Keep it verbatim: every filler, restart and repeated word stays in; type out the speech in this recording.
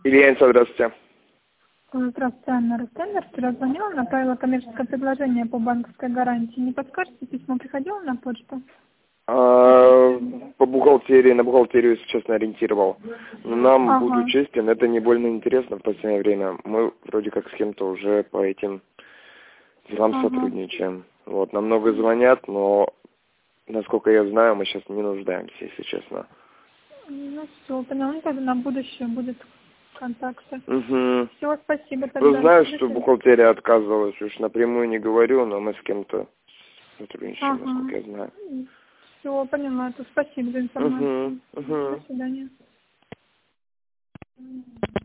Ильяница, здравствуйте. Здравствуйте, Анна Рустемер. Вчера звонила, направила коммерческое предложение по банковской гарантии. Не подскажете, письмо приходило на почту? А, по бухгалтерии, на бухгалтерию, если честно, ориентировал. Но нам, Ага. буду честен, это не больно интересно в последнее время. Мы вроде как с кем-то уже по этим делам Ага. сотрудничаем. Вот, нам много звонят, но, насколько я знаю, мы сейчас не нуждаемся, если честно. Ну все, поняла. Ну, тогда на будущее будет контакты. Угу. Все, спасибо Вы тогда. знаете, До что свидания. бухгалтерия отказывалась, уж напрямую не говорю, но мы с кем-то сотрудничаем, Ага. насколько я знаю. Все, поняла. То спасибо за информацию. Угу. Угу. До свидания.